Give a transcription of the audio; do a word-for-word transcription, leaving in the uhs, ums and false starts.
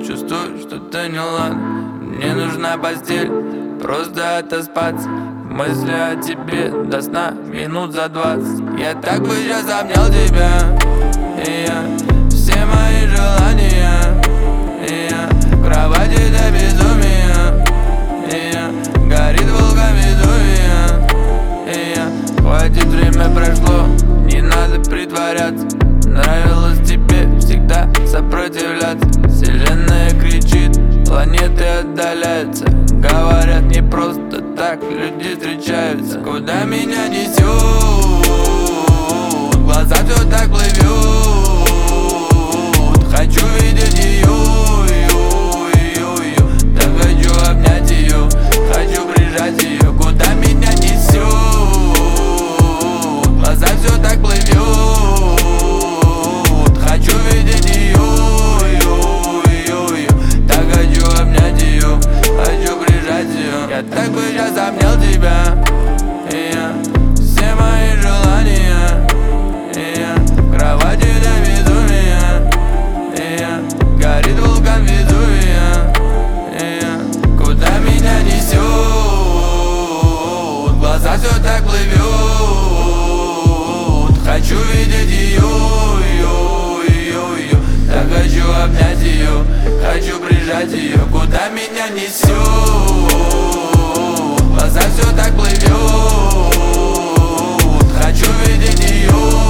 чувствую, что-то неладно. Мне нужна постель, просто отоспаться. Мысли о тебе до сна минут за двадцать. Я так бы сейчас обнял тебя, и я все мои желания, и я в кровати до безумия, и я горит волком Везувия, и я хватит, время прошло, не надо притворяться. Нравилось тебе всегда сопротивляться. Вселенная кричит, планеты отдаляются. Говорят, не просто так люди встречаются. Куда меня несет? Глаза все так плывет. Хочу видеть ее, ее, ее, ее. Так хочу обнять ее, хочу прижать ее. Куда меня несет? Глаза все так плывет. Хочу видеть ее, ее, ее, ее. Так хочу обнять ее, хочу прижать ее. Я так бы сейчас обнял тебя, и я все мои желания, и я в кровати до безумия, и я горит вулкан Везувия, и я куда меня несет? Глаза все так плывет. Хочу видеть ее, ее, ее, ее. Так хочу обнять ее, хочу прижать ее. Куда меня несет? Глаза все так плывет. Хочу видеть ее.